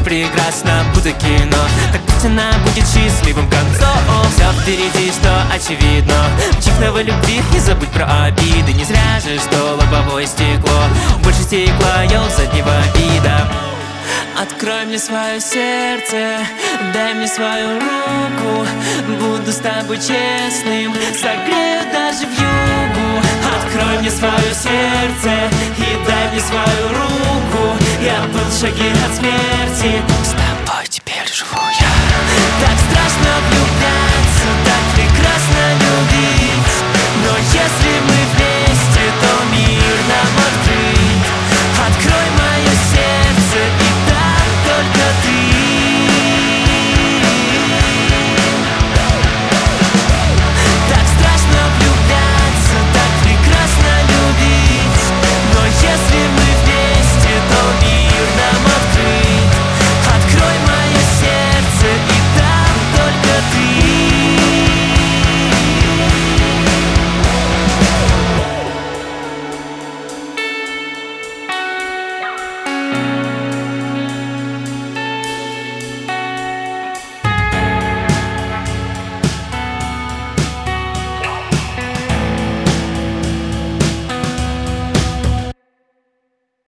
прекрасно, будто кино. Так пусть она будет счастливым концом. Все впереди, что очевидно. Чихнова любви и забудь про обиды. Не зря же, что лобовое стекло больше стекла ел заднего вида. Открой мне свое сердце, дай мне свою руку. Буду с тобой честным, согрею даже в югу. Открой мне свое сердце и дай мне свою руку. Я был в шаге от смерти.